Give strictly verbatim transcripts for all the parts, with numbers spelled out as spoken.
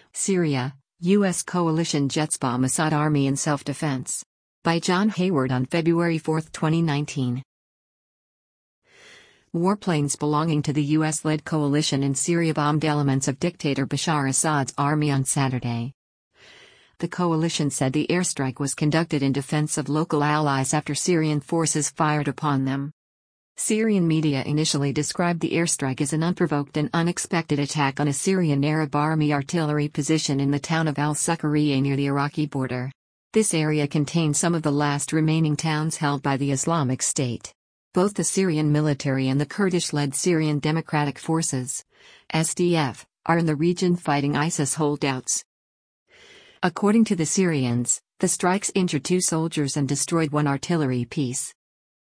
Syria, U S coalition jets bomb Assad army in self-defense. By John Hayward on February fourth, twenty nineteen. Warplanes belonging to the U S-led coalition in Syria bombed elements of dictator Bashar Assad's army on Saturday. The coalition said the airstrike was conducted in defense of local allies after Syrian forces fired upon them. Syrian media initially described the airstrike as an unprovoked and unexpected attack on a Syrian Arab army artillery position in the town of al-Sukhariya near the Iraqi border. This area contains some of the last remaining towns held by the Islamic State. Both the Syrian military and the Kurdish-led Syrian Democratic Forces, S D F, are in the region fighting ISIS holdouts. According to the Syrians, the strikes injured two soldiers and destroyed one artillery piece.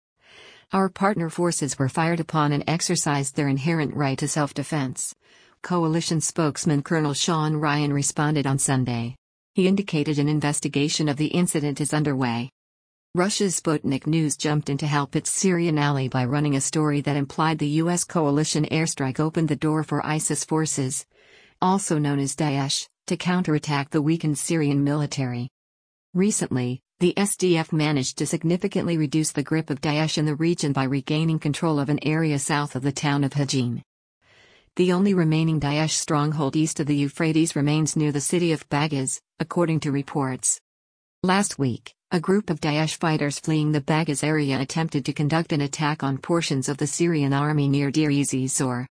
Our partner forces were fired upon and exercised their inherent right to self-defense. Coalition spokesman Colonel Sean Ryan responded on Sunday. He indicated an investigation of the incident is underway. Russia's Sputnik News jumped in to help its Syrian ally by running a story that implied the U S coalition airstrike opened the door for ISIS forces, also known as Daesh, to counterattack the weakened Syrian military. Recently, the S D F managed to significantly reduce the grip of Daesh in the region by regaining control of an area south of the town of Hajin. The only remaining Daesh stronghold east of the Euphrates remains near the city of Baghdad, according to reports. Last week, a group of Daesh fighters fleeing the Baghdad area attempted to conduct an attack on portions of the Syrian army near Deir ez-Zor.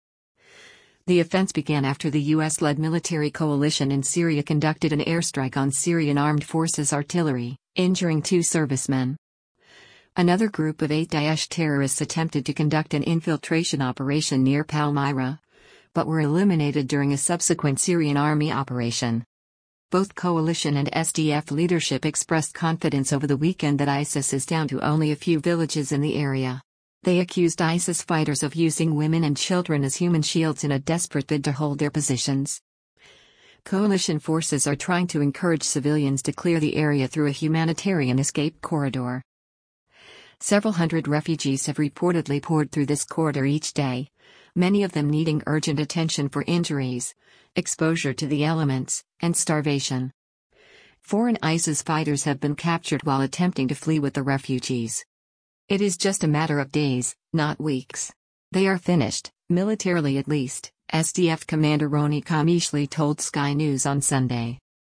The offense began after the U S-led military coalition in Syria conducted an airstrike on Syrian armed forces artillery, injuring two servicemen. Another group of eight Daesh terrorists attempted to conduct an infiltration operation near Palmyra, but were eliminated during a subsequent Syrian army operation. Both coalition and S D F leadership expressed confidence over the weekend that ISIS is down to only a few villages in the area. They accused ISIS fighters of using women and children as human shields in a desperate bid to hold their positions. Coalition forces are trying to encourage civilians to clear the area through a humanitarian escape corridor. Several hundred refugees have reportedly poured through this corridor each day, many of them needing urgent attention for injuries, exposure to the elements, and starvation. Foreign ISIS fighters have been captured while attempting to flee with the refugees. It is just a matter of days, not weeks. They are finished, militarily at least, S D F commander Roni Kamishli told Sky News on Sunday.